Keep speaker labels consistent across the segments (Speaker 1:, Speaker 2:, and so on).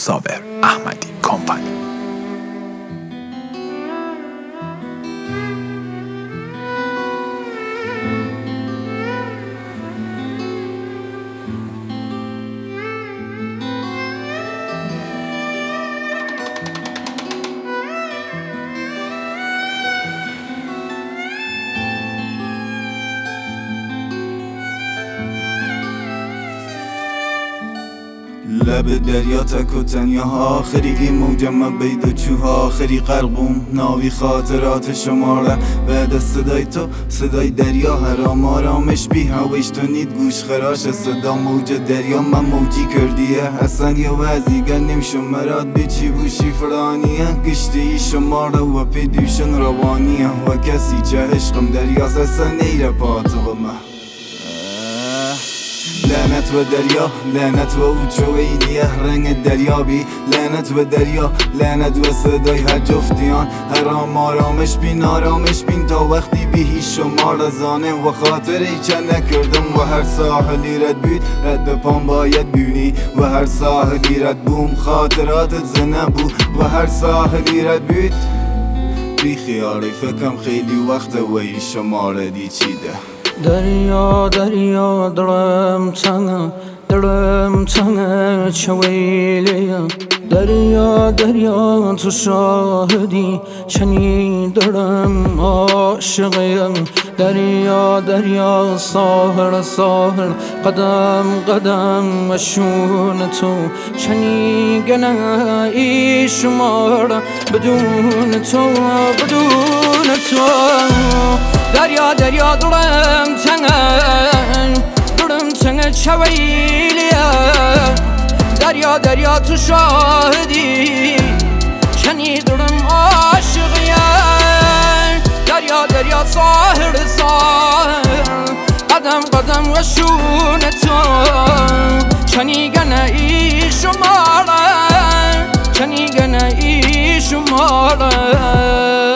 Speaker 1: صابر احمدی کمپانی.
Speaker 2: لب دریا تک و تنها آخری این موجم بید و چوها آخری قلبم ناوی خاطرات شماره بعد صدای تو صدای دریا حرام آرامش بی هویش تو نید گوش خراش صدا موج دریا من موجی کردیه حسن یا وزیگه نمیشم مراد بیچی بوشی فرانیه گشتی شماره و پیدوشن روانیه و کسی چه عشقم دریا سسا نیره پاتغمه لعنت و دریا لعنت و اوچویلیه رنگ دریابی لعنت و دریا لعنت و صدای هر جفتیان حرام آرامش بین تا وقتی بی هیچ شما رزانه و خاطری چه نکردم و هر ساحلی رد بود رد پام باید بیونی و هر ساحلی رد بوم خاطراتت زنه بود و هر ساحلی رد بود بی خیالی فکرم خیلی وقت وی شما ردی چیده
Speaker 3: دریا دریا درم تنگ چویلیا دریا دریا تو شاهدی چنین درم عاشقیم دریا دریا ساحر قدم مشون تو چنین ای شمار بدون تو دریا دریا درم تنگ چویلیا دریا دریا تو شاهدی چنی درم عاشقیم دریا دریا ساحر قدم وشون تو چنی ای شماره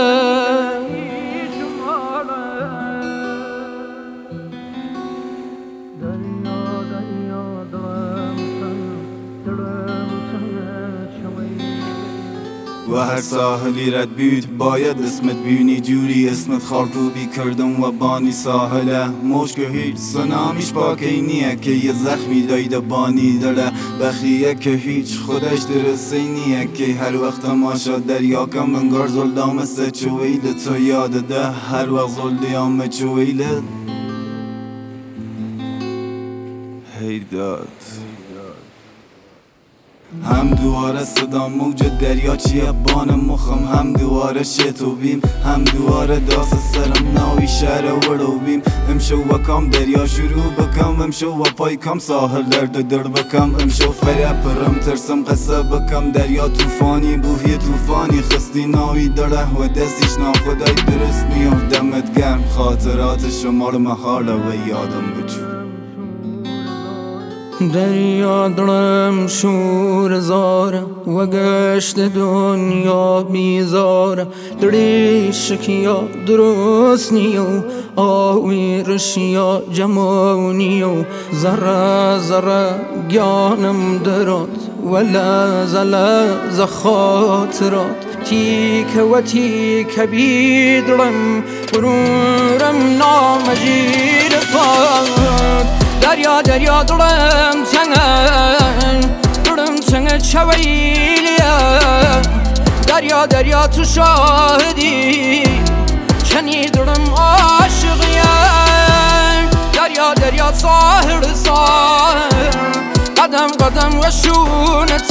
Speaker 2: و هر ساحلی رد بود باید اسمت بیونی جوری اسمت خارکوبی کردم و بانی ساحله مشک هیچ سنامیش پاکی نیه که یه زخمی دایده بانی داره بخیه که هیچ خودش درسته نیه که هر وقت تماشا دریا کم انگار زلدام سه چویله تو یاده ده هر وقت زلدیام چویله هیداد هم دواره صدا موج دریا چیه بان مخم هم دواره شتوبیم هم دواره داست سرم ناوی شهر ورو بیم امشو وکم دریا شروع بکم امشو و پای کم ساحل در بکم امشو فره پرم ترسم قصه بکم دریا توفانی بوهی توفانی خستی ناوی داره و دستیش ناخدای درست میام دمت گرم خاطرات شما رو محاله و یادم بجو
Speaker 3: دریا درم شور زاره و گشت دنیا بیزاره دری شکیا درست نیو آوی رشیا جمعونیو ذره گیانم درات ولا زل خاطرات تیک بیدرم برورم نامجیر فاد دریا دریا درم تنگ چویلیا دریا دریا تو شاهدی چنی درم عاشقیم دریا دریا ساحر قدم وشون